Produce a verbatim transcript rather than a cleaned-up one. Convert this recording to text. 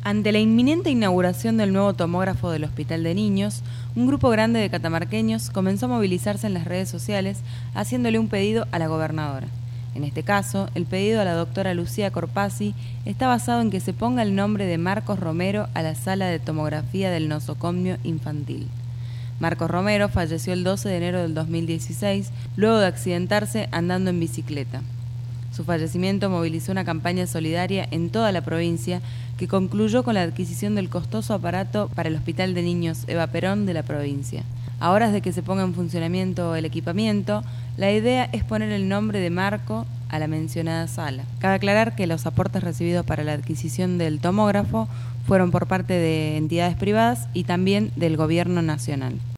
Ante la inminente inauguración del nuevo tomógrafo del Hospital de Niños, un grupo grande de catamarqueños comenzó a movilizarse en las redes sociales haciéndole un pedido a la gobernadora. En este caso, el pedido a la doctora Lucía Corpasi está basado en que se ponga el nombre de Marcos Romero a la sala de tomografía del nosocomio infantil. Marcos Romero falleció el doce de enero del dos mil dieciséis luego de accidentarse andando en bicicleta. Su fallecimiento movilizó una campaña solidaria en toda la provincia que concluyó con la adquisición del costoso aparato para el Hospital de Niños Eva Perón de la provincia. A horas de que se ponga en funcionamiento el equipamiento, la idea es poner el nombre de Marco a la mencionada sala. Cabe aclarar que los aportes recibidos para la adquisición del tomógrafo fueron por parte de entidades privadas y también del Gobierno Nacional.